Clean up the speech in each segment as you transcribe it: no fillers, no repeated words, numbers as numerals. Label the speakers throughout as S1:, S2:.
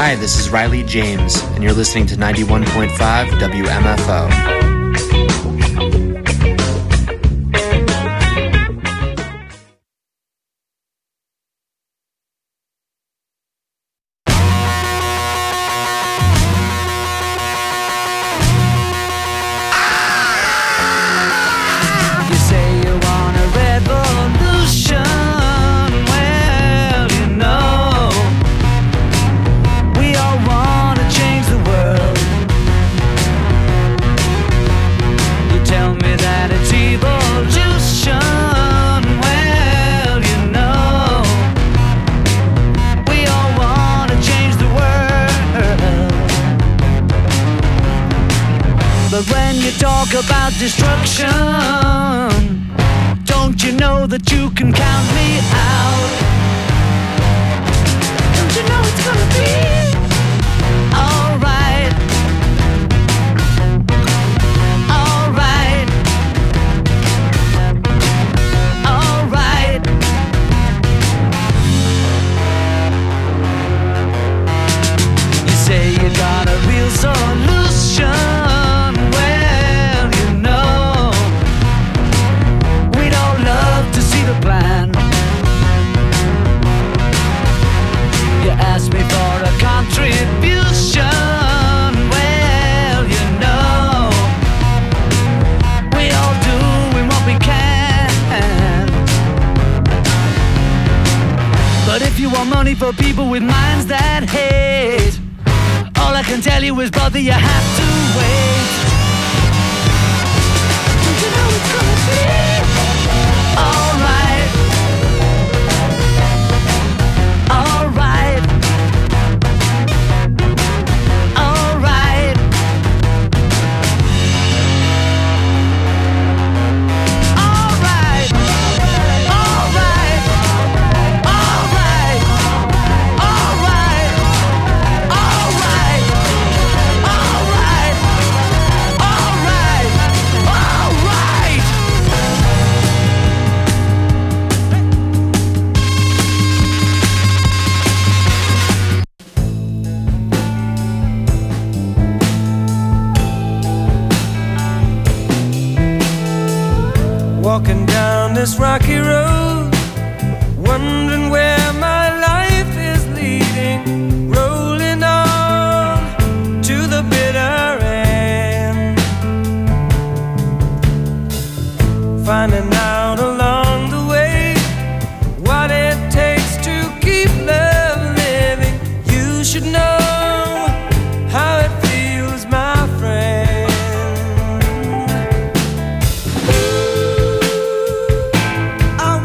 S1: Hi, this is Riley James, and you're listening to 91.5 WMFO.
S2: Talk about destruction. Don't you know that you can count me out? Don't you know it's gonna be alright? Alright. Alright. You say you got a real solution. Plan. You asked me for a contribution. Well, you know, we all doing what we can. But if you want money for people with minds that hate, all I can tell you is, brother, you have to wait. Don't you know it's gonna be alright?
S3: Walking down this rocky road, wondering where my life is leading, rolling on to the bitter end, finding out along the way what it takes to keep love living. You should know how it feels, my friend. I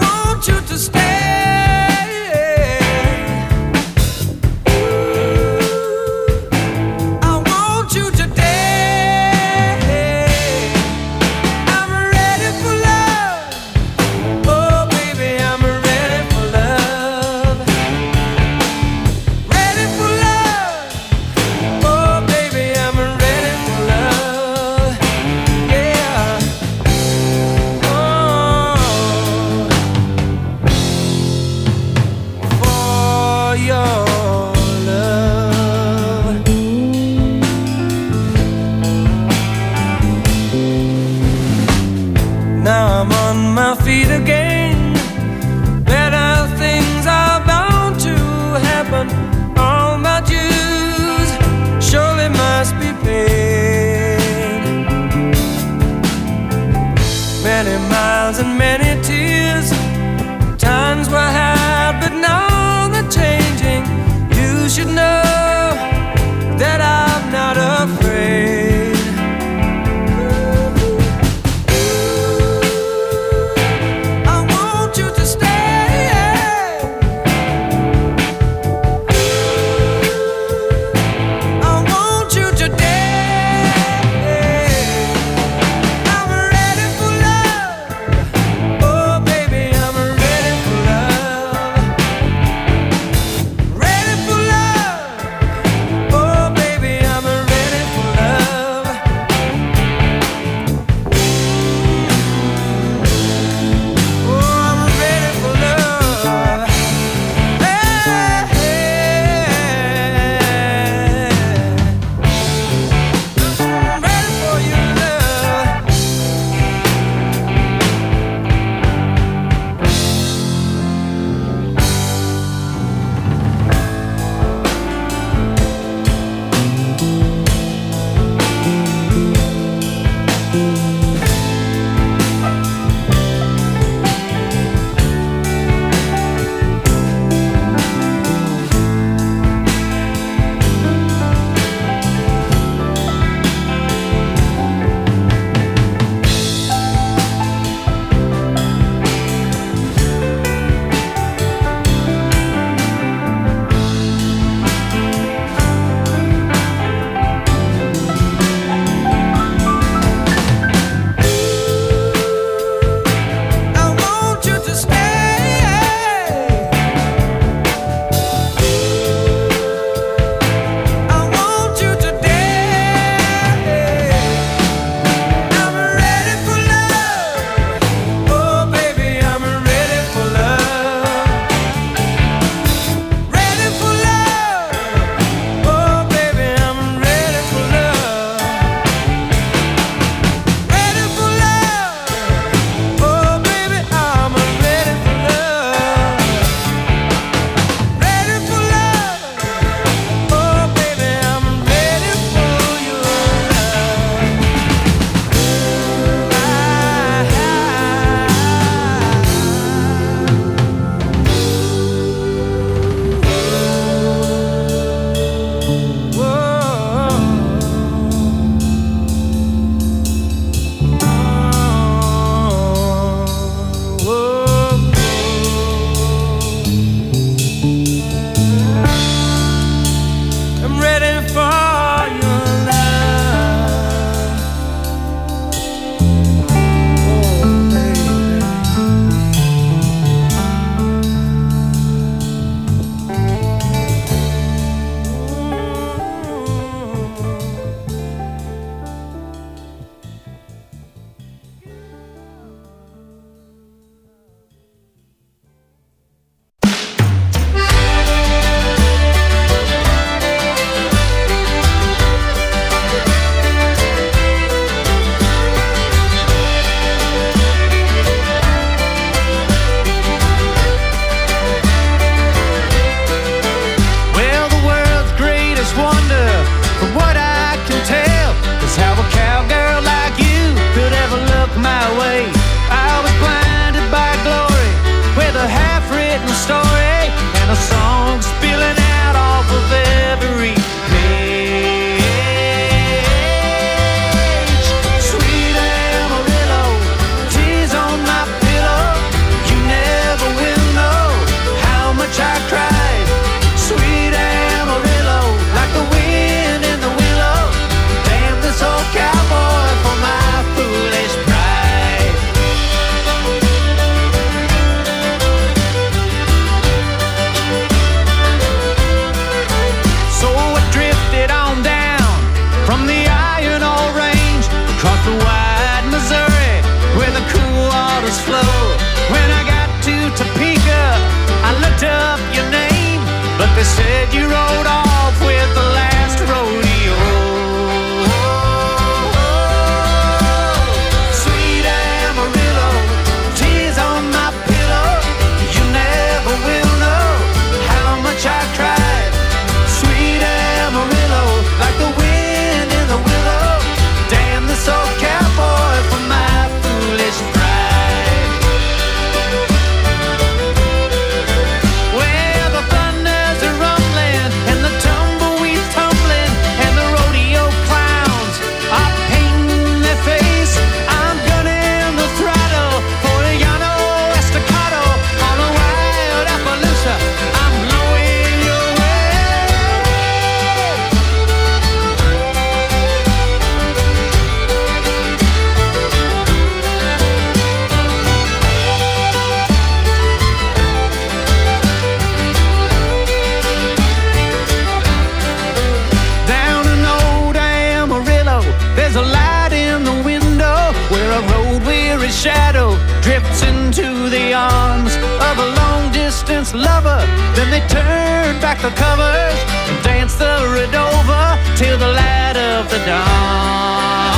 S2: lover. Then they turned back the covers and danced the red over till the light of the dawn.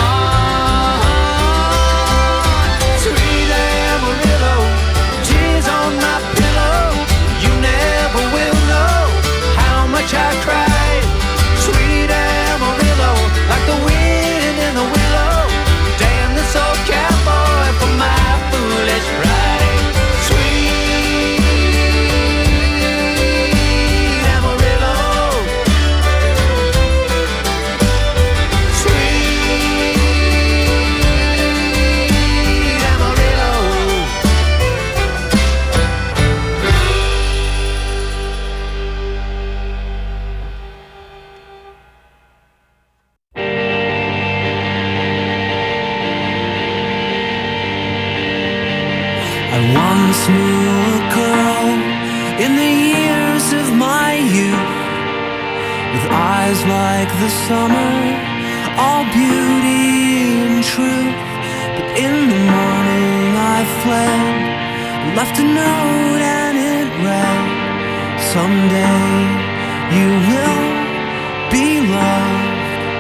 S2: Sweet Amarillo, tears on my pillow. You never will know how much I cried. Sweet Amarillo, like the wind in the willow. Damn this old cowboy for my foolish pride. Sweet Amarillo, sweet Amarillo.
S3: I once knew a girl in the years of my youth, with eyes like the summer, all beauty and truth. But in the morning I fled, left a note and it read, someday you will be loved.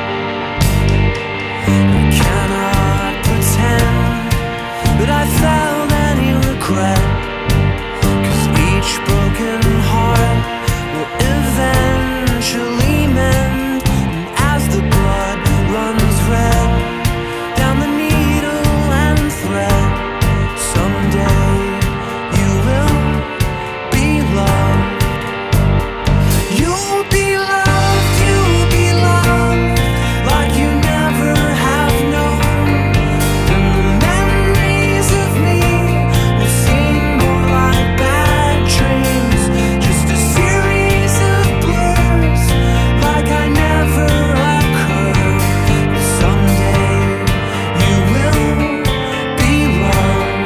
S3: I cannot pretend that I felt any regret, 'cause each broken heart will eventually mend. And as the blood runs red down the needle and thread, someday you will be loved. You'll be loved, you'll be loved like you never have known. And the memories of me will seem more like bad dreams, just a series of blurs, like I never occurred. But someday you will be loved.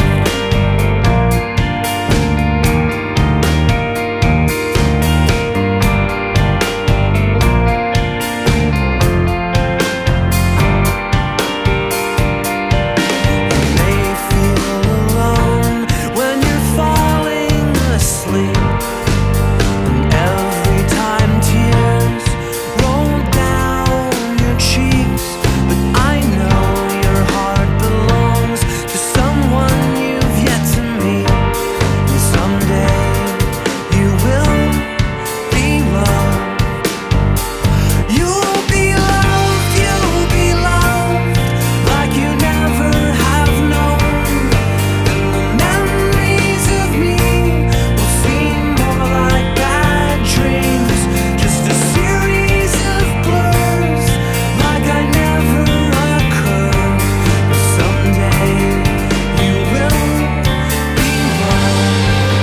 S3: You may feel alone when you're falling asleep, and every time tears roll down your cheeks. But I know your heart belongs to someone you've yet to meet, and someday you will be loved. You'll be loved, you'll be loved like you never have known. And the memories of me will seem more like bad dreams, just a series of blurs, like I never occurred. But someday you will be loved.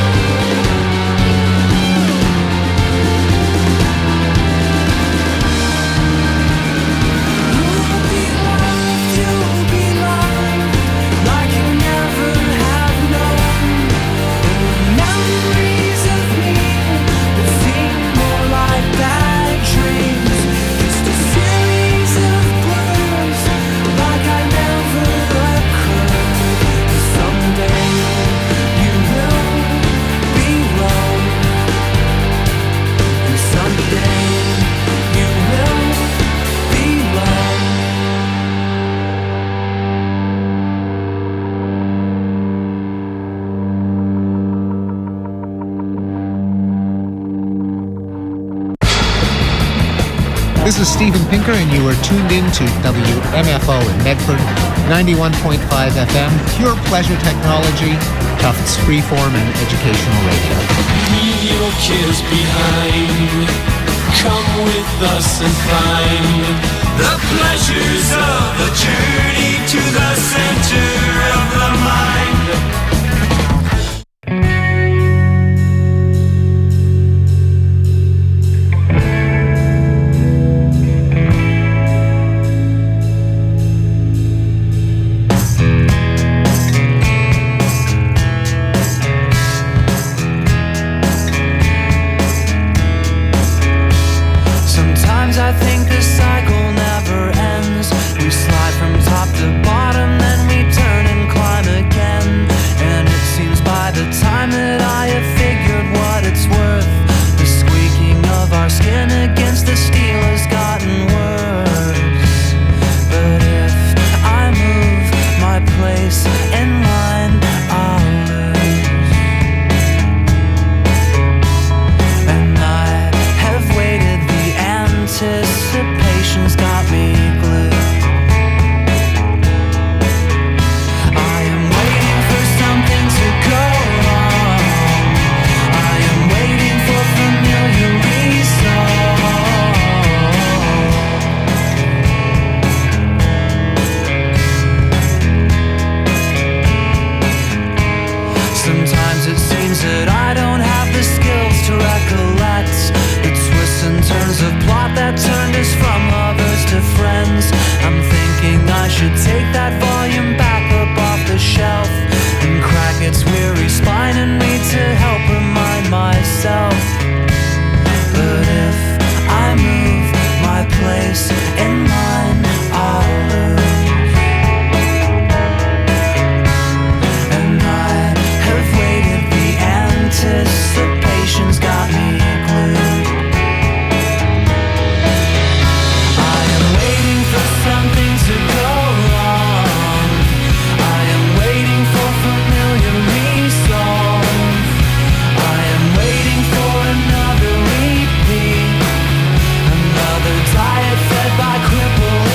S3: You'll be loved like you never have known. And the memories of me will seem more like bad dreams, just a series of blurs, like I never occurred. But someday you will be loved, and someday you will be loved.
S4: This is Steven Pinker, and you are tuned in to WMFO in Medford, 91.5 FM, pure pleasure technology, Tufts freeform and educational radio.
S5: Leave your kids behind. Come with us and find the pleasures of the journey to the center of the mind.
S3: Sometimes I think the cycle never ends. We slide should take that volume back up off the shelf and crack its weary spine and read to help remind myself. But if I move my place in line, I'll lose. And I have waited, the anticipation's got me glued. I am waiting for something to go wrong. I am waiting for familiar resolve. I am waiting for another repeat, another diet fed by crippled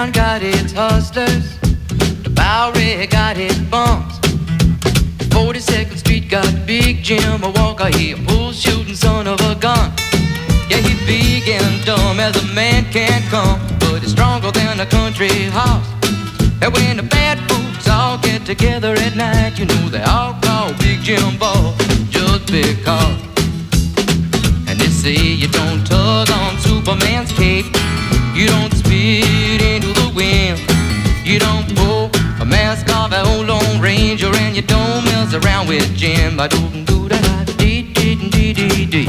S3: town got its hustlers, the Bowery got its bums, 42nd Street got Big Jim, a Walker, he a bull shooting son of a gun. Yeah, he big and dumb as a man can come, but he's stronger than a country horse. And when the bad folks all get together at night, you know they all call Big Jim Ball just because. And they say you don't tug on Superman's cape, you don't spit into the wind, you don't pull a mask off an old Lone Ranger, and you don't mess around with Jim. Ba-doo-doo-da-da-dee-dee-dee-dee.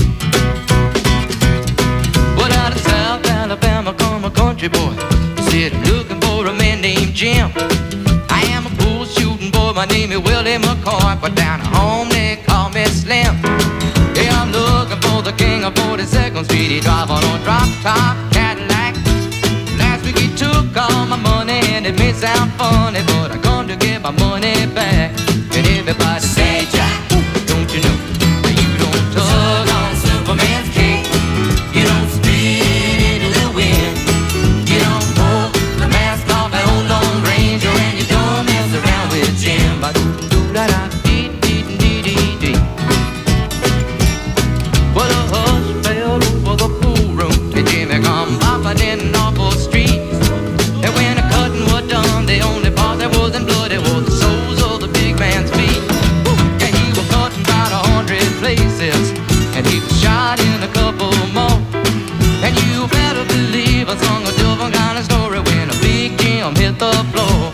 S3: Well, out of South Alabama come a country boy, he said, I'm looking for a man named Jim. I am a bull shooting boy, my name is Willie McCoy, but down at home they call me Slim. Yeah, I'm looking for the king of 42nd Street. He drive on a drop-top Cadillac. Last week he took all my money, and it may sound funny, but I'm going to get my money back. And everybody say, Jack, don't you know that you don't tug on Superman's cape, you don't spit into the wind, you don't pull the mask off that old Lone Ranger, and you don't mess around with Jim. Ba-doo-doo-da-da-dee-dee-dee-dee. Well, a hush fell over the pool room, and Jimmy come bopping in awful streets. And when the cutting was done, the only part that wasn't bloody was the soles of the big man's feet. Yeah, he was cutting about 100 places, and he was shot in a couple more. And you better believe I sung a different kind of story when a Big Jim hit the floor.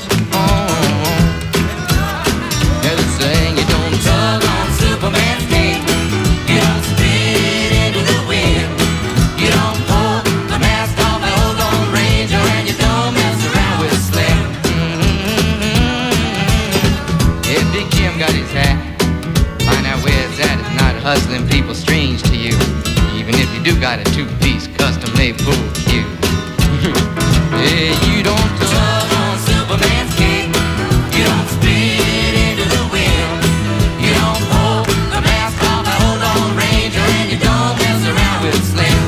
S3: Yeah, they saying you don't tug on Superman's cape, you don't spit into the wind, you don't pull the mask off an old Lone Ranger, and you don't mess around with Slim. Yeah, Big Jim got his hat. Find out where it's at. It's not hustling people strange to you, even if you do got a two-piece custom-made bull cue. Yeah, you don't tug on Superman's cape, you don't spit into the wind, you don't pull the mask off an old Lone Ranger, and you don't mess around with Slim.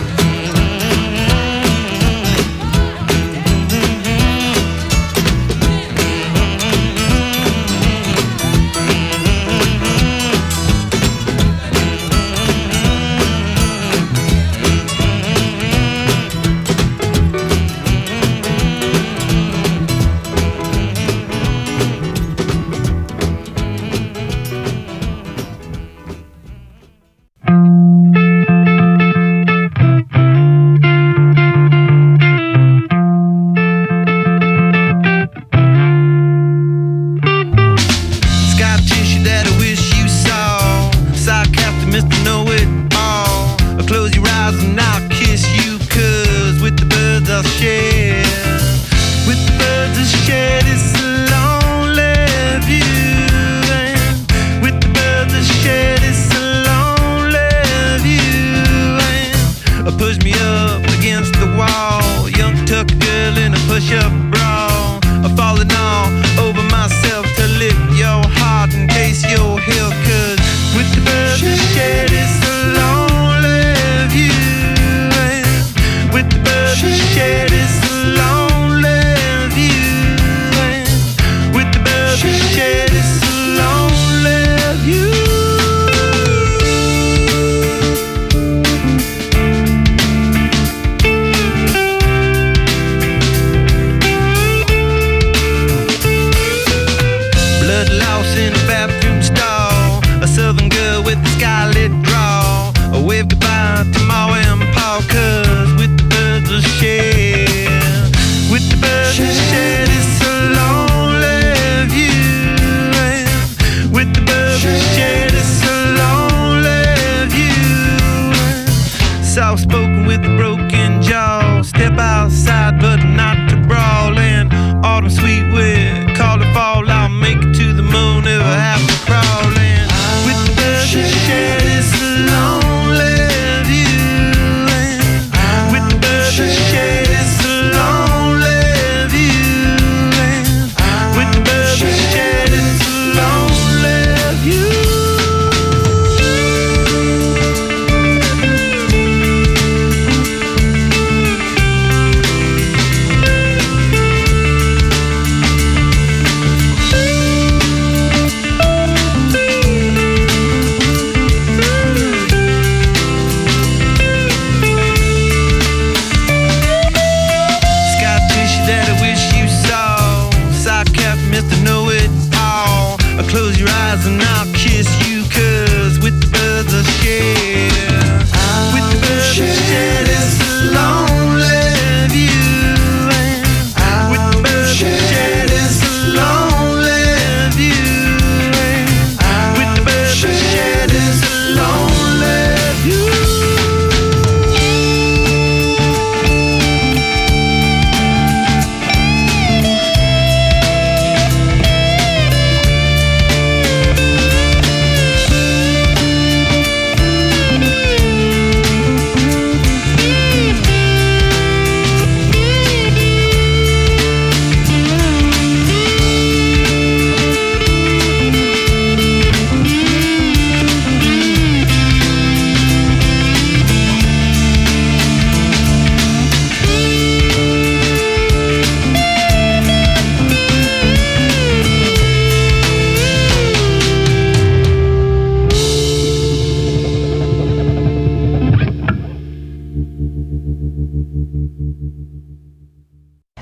S6: Scar tissue that I wish you saw. Sarcastic Mr. Know-It-All. I'll close your eyes and I'll kiss you, 'cause with the birds I'll share. With the birds I'll share this lonely view. And with the birds I'll share this lonely view. And push me up against the wall. Young tuck girl in a push-up bra. I'm falling all over myself to lift your heart and taste your hill, 'cause with the birds I share this lonely view. And with the birds I share this lonely view. And with the birds I share this lonely view. Blood loss in a bathroom stall. A southern girl with a scarlet dress.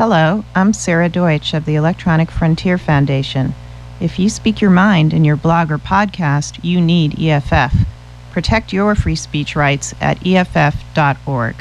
S7: Hello, I'm Sarah Deutsch of the Electronic Frontier Foundation. If you speak your mind in your blog or podcast, you need EFF. Protect your free speech rights at EFF.org.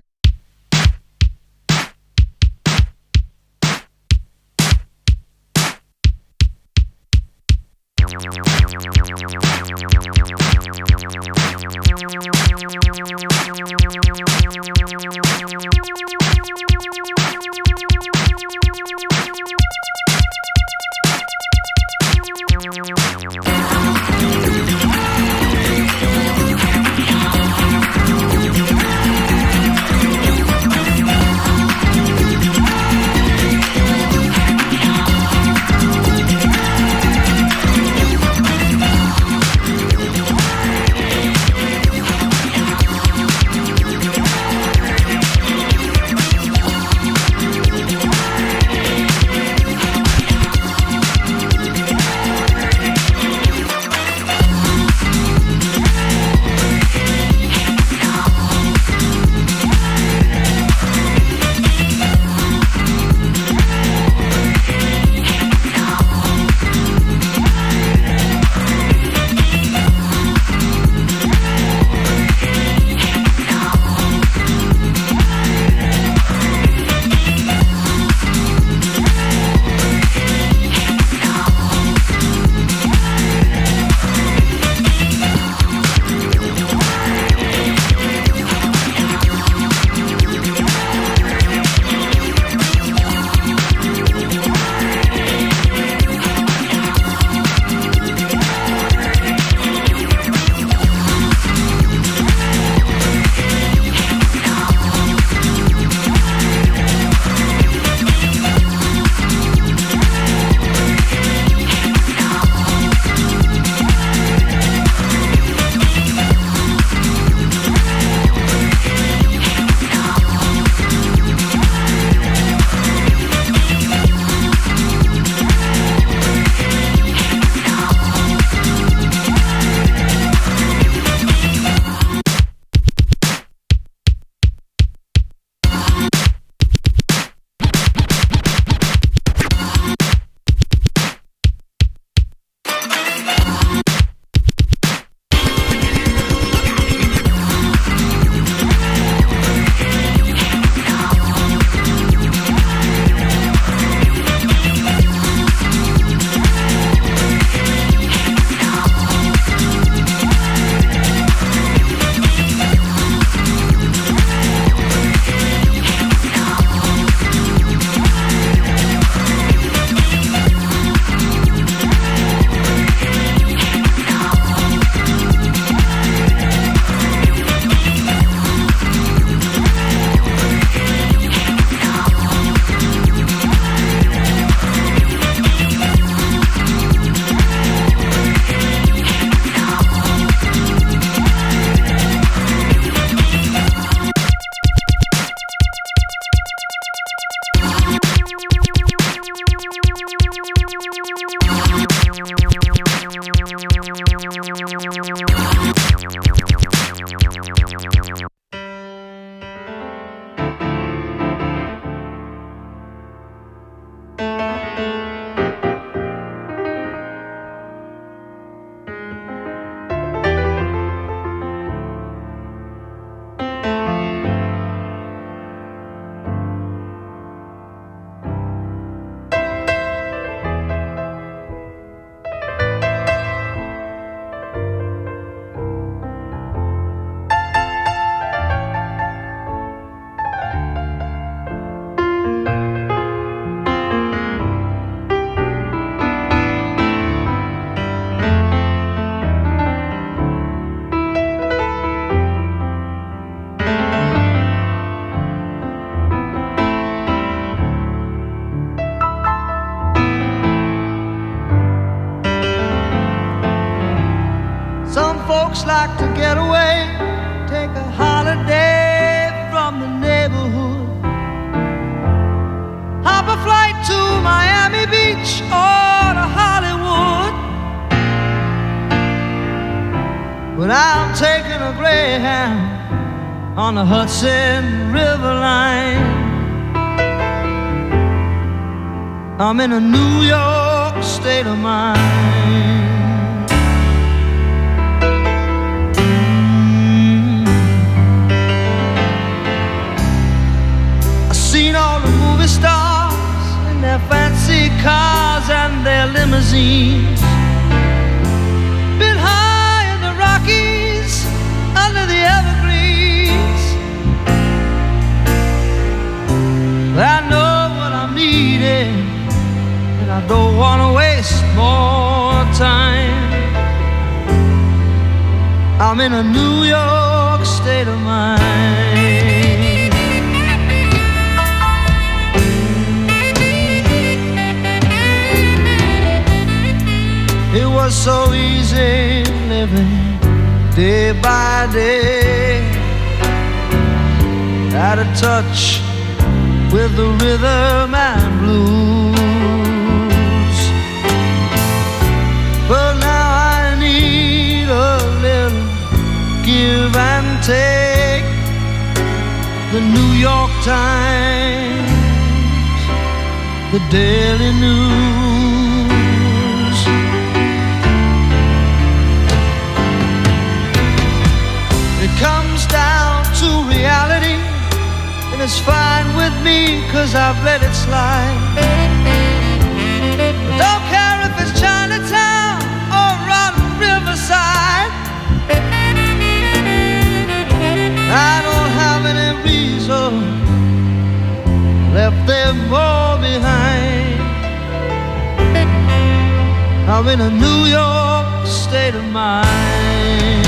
S2: folks like to get away, take a holiday from the neighborhood, hop a flight to Miami Beach or to Hollywood. But I'm taking a Greyhound on the Hudson River line.
S6: I'm in a New York state of mind. I've seen all the movie stars in their fancy cars and their limousines. Been high in the Rockies, under the evergreens. I know what I'm needing, and I don't want to waste more time. I'm in a New York state of mind. It was so easy living day by day, out of touch with the rhythm and blues. But now I need a little give and take. The New York Times, the Daily News. It comes down to reality, and it's fine with me, 'cause I've let it slide. I don't care if it's Chinatown or on Riverside. I don't have any reason left them all behind. I'm in a New York state of mind.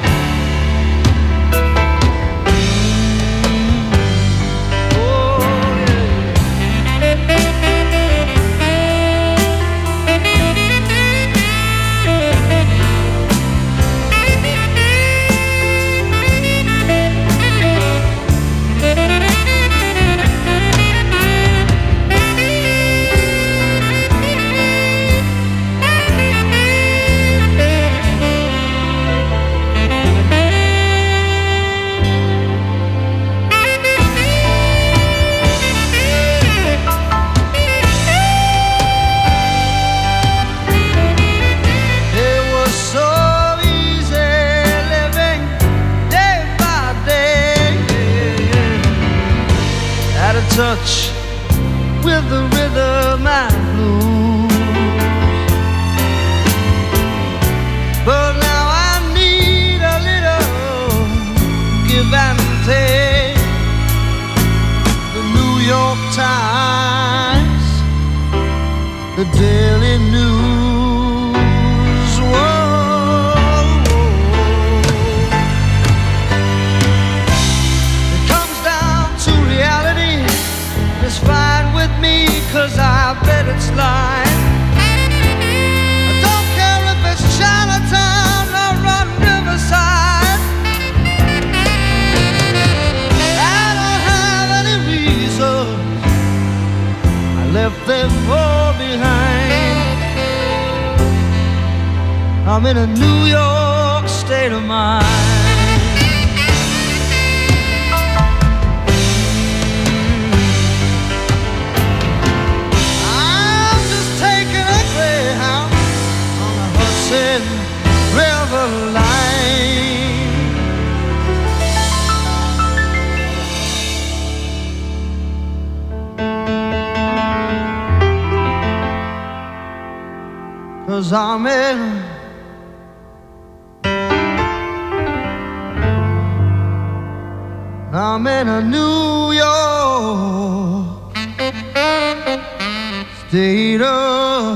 S6: Touch with the rhythm and blues. But now I need a little give and take. The New York Times, the Daily News. Whoa. It comes down to reality. It's fine with me, 'cause I've let it slide. I don't care if it's Chinatown or on Riverside. I don't have any reason I left them all behind. I'm in a New York state of mind. River line. 'Cause I'm in a New York state of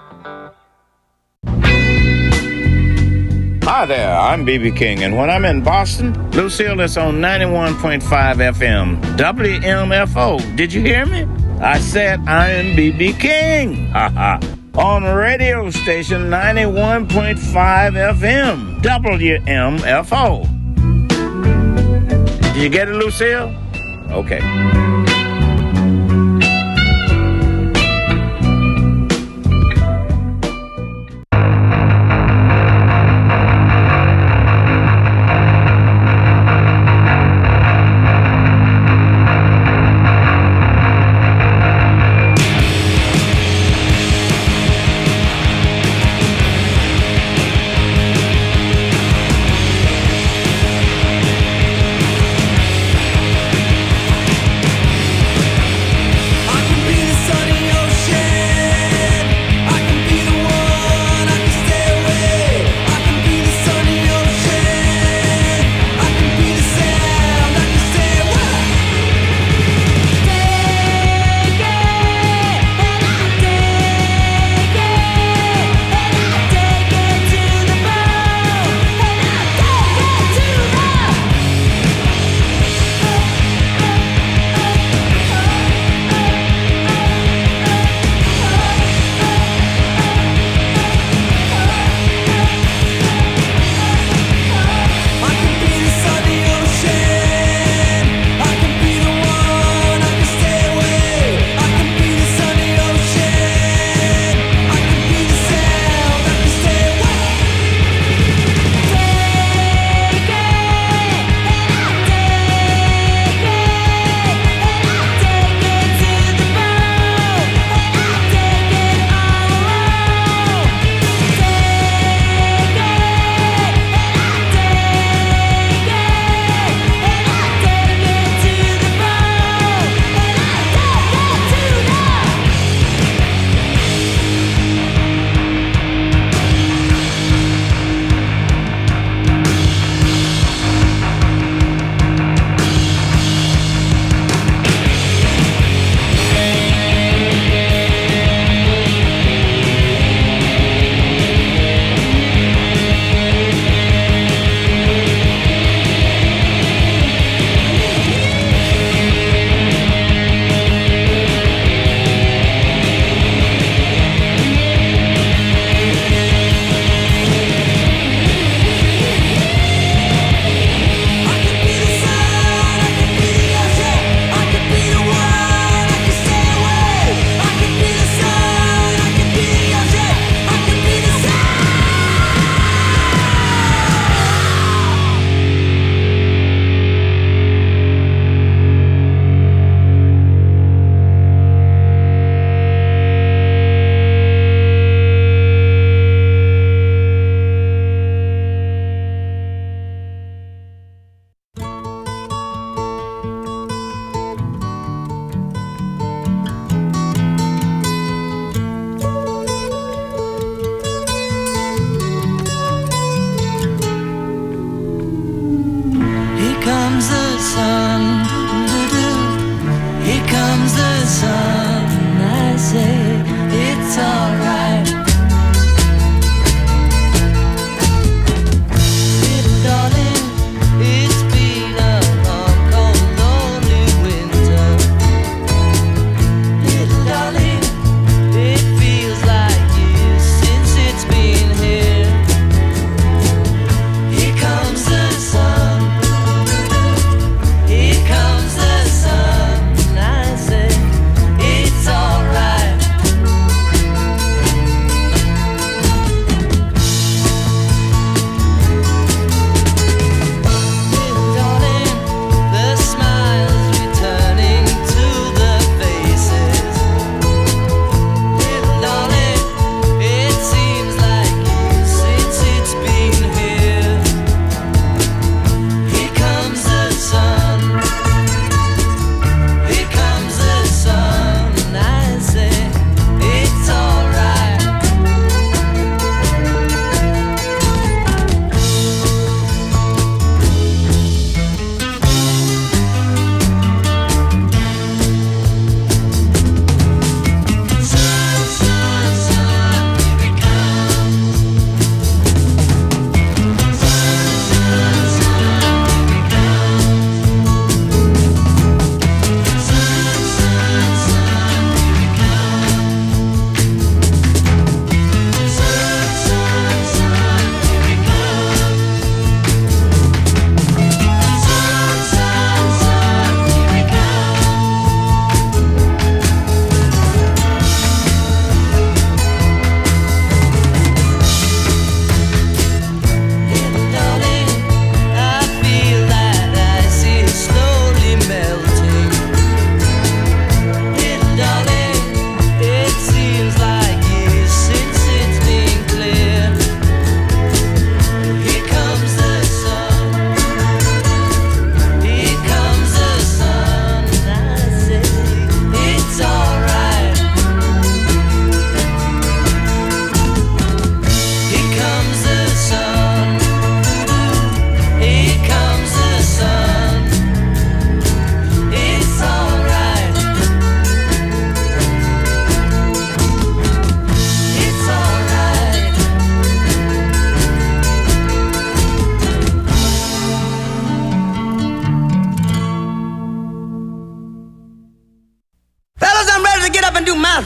S8: Hi there, I'm B.B. King, and when I'm in Boston, Lucille is on 91.5 FM, WMFO. Did you hear me? I said I am B.B. King. On radio station 91.5 FM, WMFO. Did you get it, Lucille? Okay.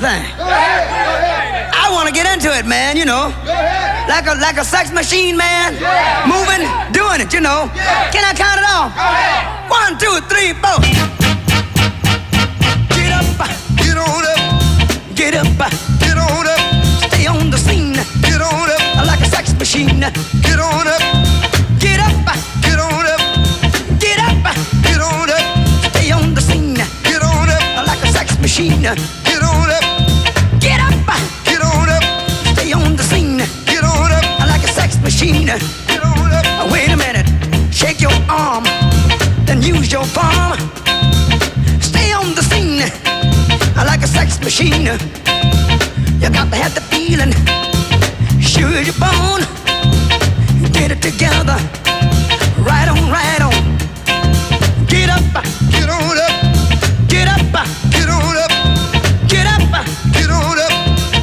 S9: thing. I want to get into it, man, you know. Like a sex machine, man. Moving, doing it, you know. Can I count it off? 1, 2, 3, 4. Get up, get on up. Get up, get on up. Stay on the scene. Get on up. Like a sex machine. Get on up. Get up, get on up. Get up, get on up. Stay on the scene. Get on up. Like a sex machine. Get on up. Get up, get on up. Stay on the scene. Get on up. Like a sex machine. Get on up. Wait a minute. Shake your arm. Then use your palm. Stay on the scene. Like a sex machine. You got to have the feeling. Sure you're born. Get it together. Right on, right on. Get up, get on up. Get up, get on up. Get up, get on up.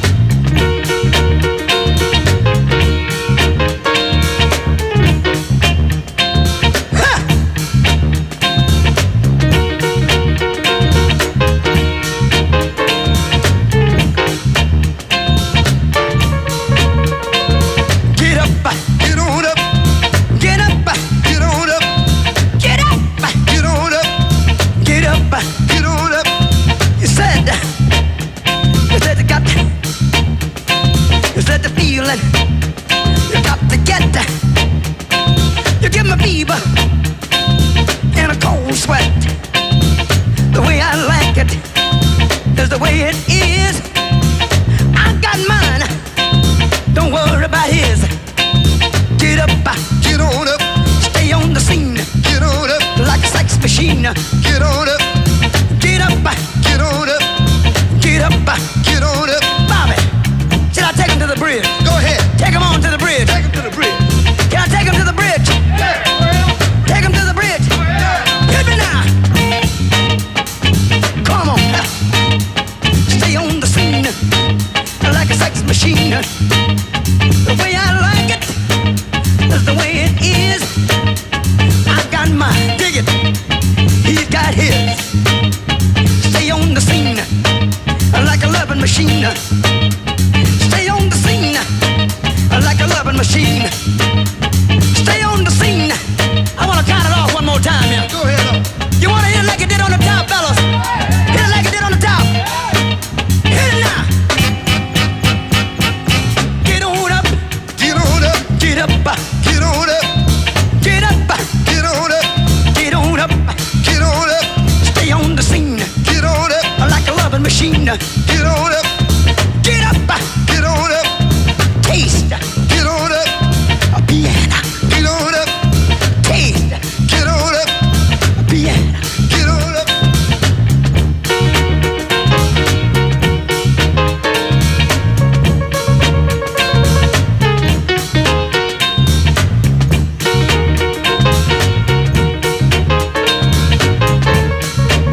S9: You got to get that. You give me fever and a cold sweat. The way I like it is the way it is. I got mine. Don't worry about his. Get up, get on up. Stay on the scene. Get on up. Like a sex machine. Get on up. Get up, get on up. Get up, get on up. Bobby, should I take him to the bridge? Go ahead. Take him on to the bridge. Take him to the bridge. Can I take him to the bridge? Yeah. Take him to the bridge. Hit me now. Come on. Stay on the scene like a sex machine. The way I like it is the way it is. I got mine. Dig it. He's got his. Stay on the scene like a loving machine. Stay on the scene like a loving machine. Stay on the scene. I want to count it off one more time here. Go ahead. You want to hit it like it did on the top, fellas? Hit it like it did on the top. Hit it now. Get on up. Get on up. Get up. Get on up. Get up. Get on up. Get on up. Get on up. Stay on the scene. Get on up. Like a loving machine. Get on up. Get up. Get on up. Taste. Get on up. A piano. Get on up. Taste. Get on up. A piano. Get on up.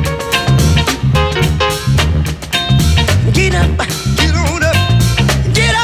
S9: Get up. Get on up. Get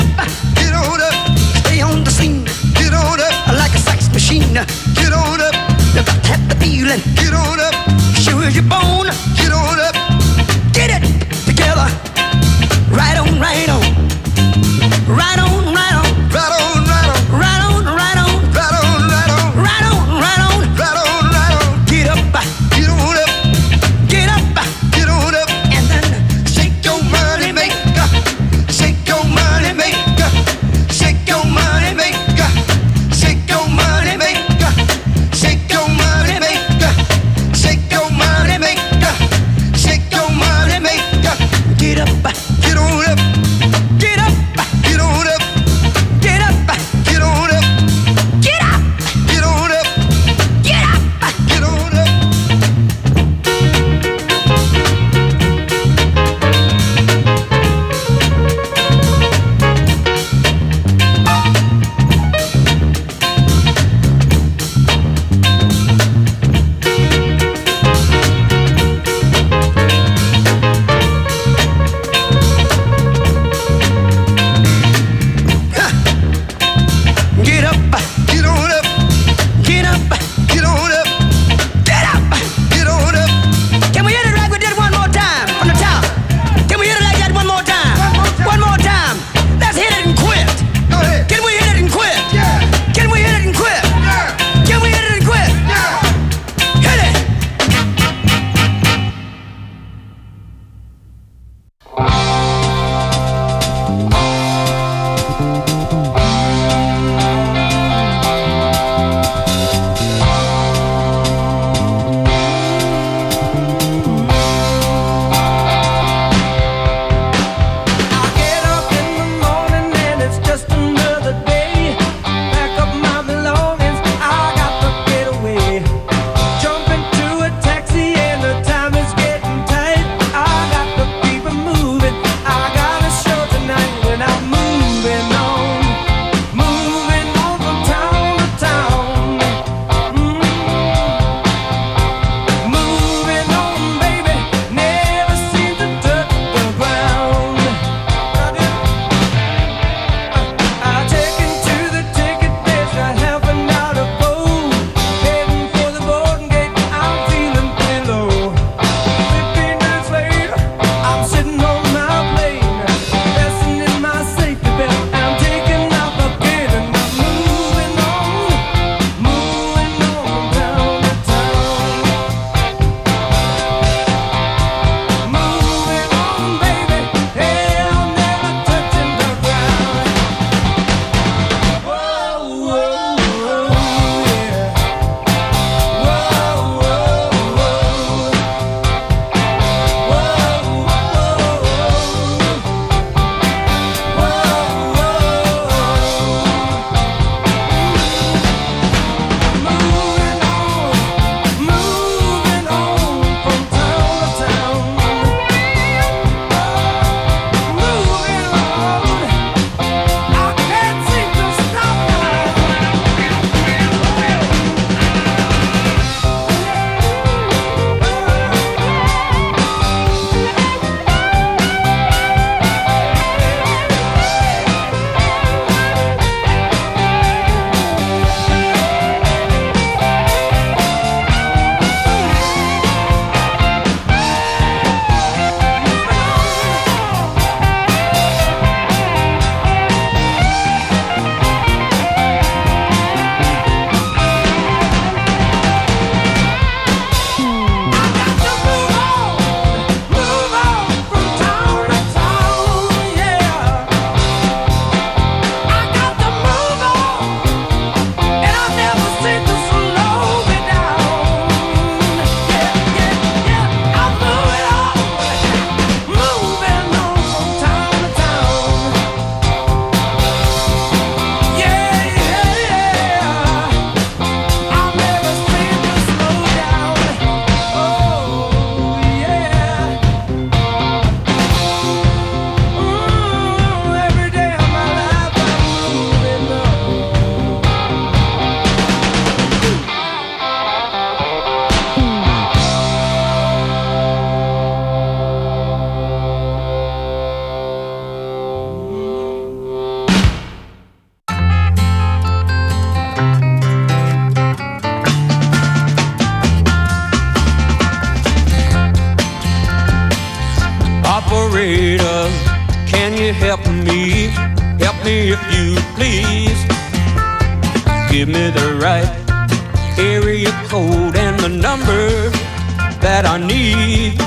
S3: help me if you please. Give me the right area code and the number that I need.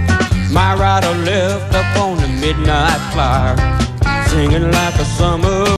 S3: My right or left up on the midnight flyer, singing like a summer